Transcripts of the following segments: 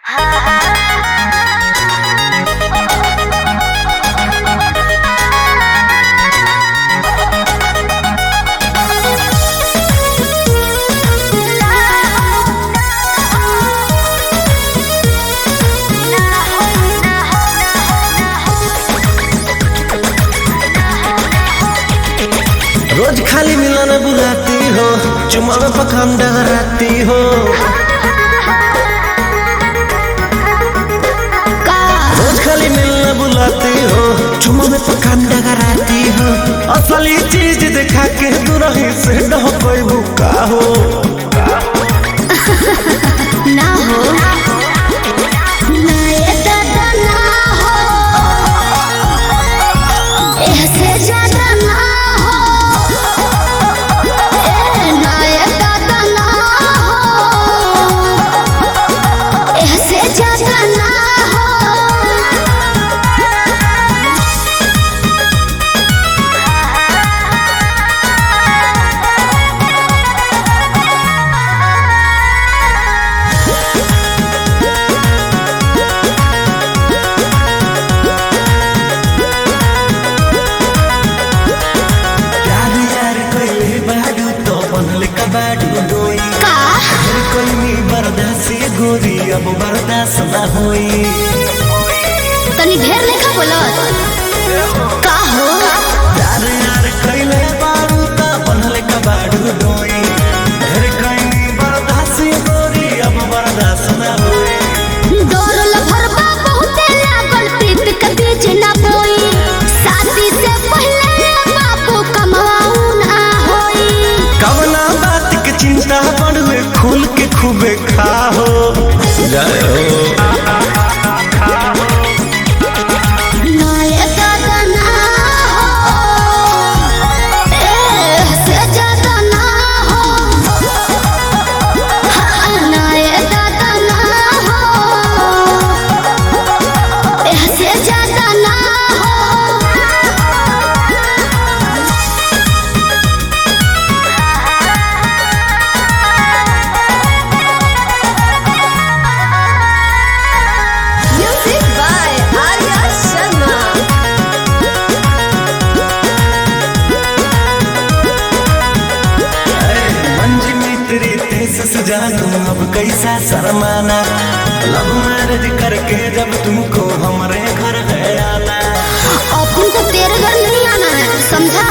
रोज खाली मिलन बुलाती हो, चुमा में पखान डगराती हो। रोज खाली मिलन बुलाती हो, चुमा में पखान डगराती हो। असली चीज दिखा के तू रही से न हो कोई भूखा हो ना हो ना ये दादा ना हो, ऐसे ज्यादा ना गोरी अब बर्दाश्त ना होई। तनी ढेर लेखा बोलत का हो यार यार कइले बारू त बनले का बाडू डोई। ढेर कइनी बर्दाश्त गोरी अब बर्दाश्त ना होई। डोरल भरबा बहुते लागल प्रीत के बीच ना बोई। शादी से पहले बाबू कमाऊ ना होई। कवना बात के चिंता बढ़वे खुल के खूबे खाओ जय हो। जानू अब कैसा शर्माना, लव मैरिज करके जब तुमको हमारे घर है आना। अपन को तेरे घर नहीं आना है, समझा?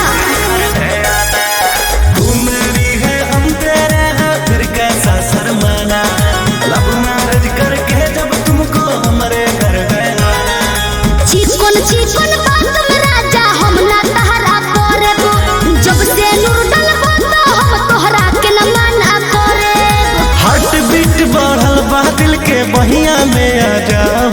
तू मेरी है हम तेरे हैं, फिर कैसा शर्माना। लव मैरिज करके जब तुमको हमारे घर है आना। चिकन चिकन बात में राजा हम ना तहरा करे, जब से नूर डलबो तो हम तोहरा के न माना करे। हार्ट बीट बढ़ल बा दिल के बहिया में आ जाओ।